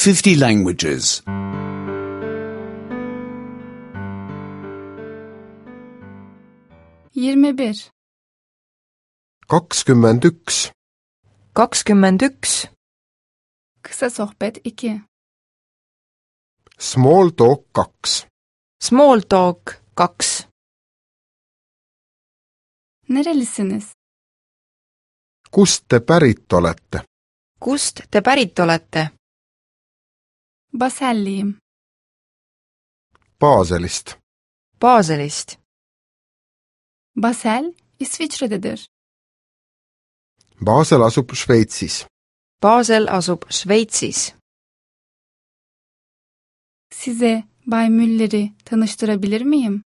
50 languages. 21. 21. 21. Kısa sohbet 2. Small talk 2. Small talk 2. Nerelisiniz? Kust te pärit olete? Kust te pärit olete? Baselliyim. Baselist. Baselist. Basel, İsviçre'dedir. Basel asub Šveitsis. Basel asub Šveitsis. Size Bay Müller'i tanıştırabilir miyim?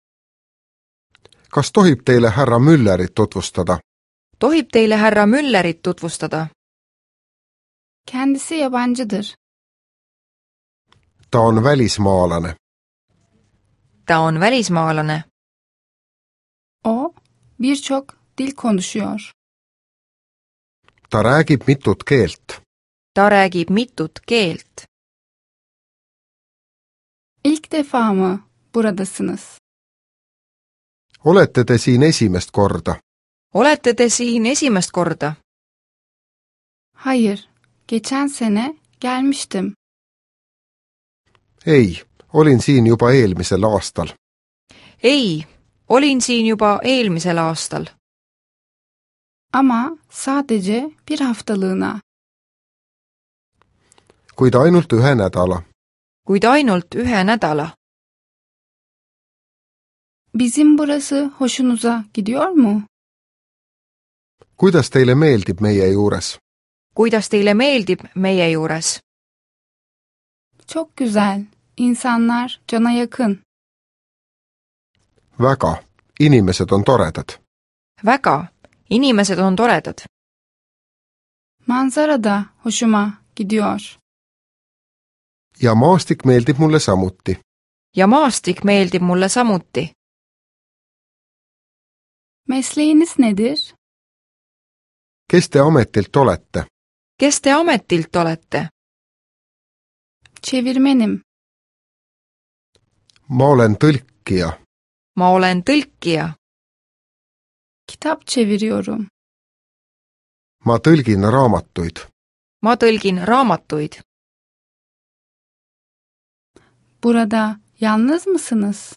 Kas tohib teile härra Müllerit tutvustada? Tohib teile härra Müllerit tutvustada? Kendisi yabancıdır. Ta on välismaalane. Ta on välismaalane. O birçok dil konuşuyor. Ta räägib mitut keelt. Ta räägib mitut keelt. İlk defa mı buradasınız? Olete te siin esimest korda? Olete te siin esimest korda? Hayır, geçen sene gelmiştim. Ei, olin siin juba eelmisel aastal. Ei, olin siin juba eelmisel aastal. Ama sadece bir haftalığına. Kuid ainult ühe nädala. Kuid ainult ühe nädala. Bizim burası hoşunuza gidiyor mu? Kuidas teile meeldib meie juures? Kuidas teile meeldib meie juures? Çok güzel. İnsanlar cana yakın. Väga. Inimesed on toredad. Väga. Inimesed on toredad. Manzara da hoşuma gidiyor. Ja maastik meeldib mulle samuti. Ja maastik meeldib mulle samuti. Mesleğiniz nedir? Kes te ametilt olete? Kes te ametilt olete? Çevirmenim. Ma olen tõlkija. Ma olen tõlkija. Kitap çeviriyorum. Ma tõlgin raamatuid. Ma tõlgin raamatuid. Burada yalnız mısınız?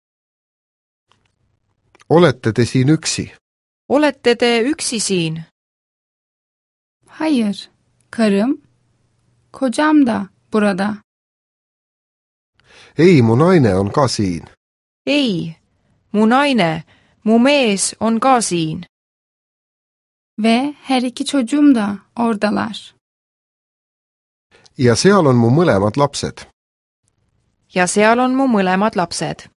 Olete te siin üksi? Olete te üksi siin? Hayır. Karım, kocam da burada. Ei, mu naine on ka siin. Ei, mu naine, mu mees on ka siin. Ve her iki çocuğum da oradalar. Ja seal on mu mõlemad lapsed. Ja seal on mu mõlemad lapsed.